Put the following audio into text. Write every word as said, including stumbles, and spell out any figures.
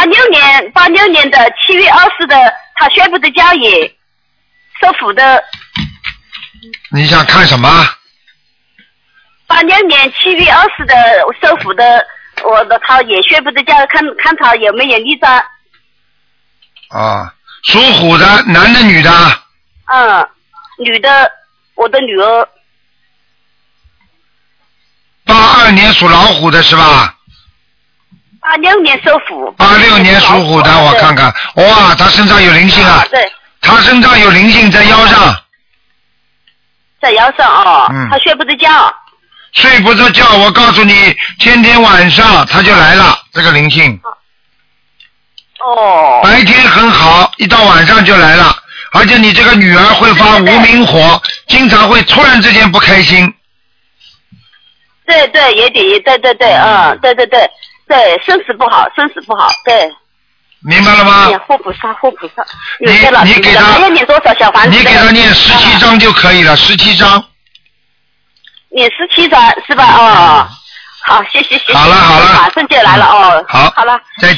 六年八六年的七月二十的，他学不得教也受苦的。 你想看什么？ 八六年七月二十的受苦的，我的他也学不得教，看看他有没有立章。 啊，属虎的，男的女的？ 嗯，女的，我的女儿。 八二年属老虎的是吧？ 八六年属虎。 八六年属虎的，我看看，哇，他身上有灵性啊！ 对。 他身上有灵性在腰上。 在腰上哦。 嗯。 他睡不着觉。 睡不着觉，我告诉你，天天晚上他就来了，这个灵性。 哦。 白天很好，一到晚上就来了，而且你这个女儿会发无名火，经常会突然之间不开心。 对对，也得也对对对，嗯，对对对对，身体不好，身体不好，对。 明白了吗？ 护菩萨，护菩萨。 你你给他， 还要念多少小房子？ 你给他念十七章就可以了，十七章。 念十七章是吧？哦，好，谢谢谢谢。 好了好了， 马上就来了哦。 好， 好了。 再见。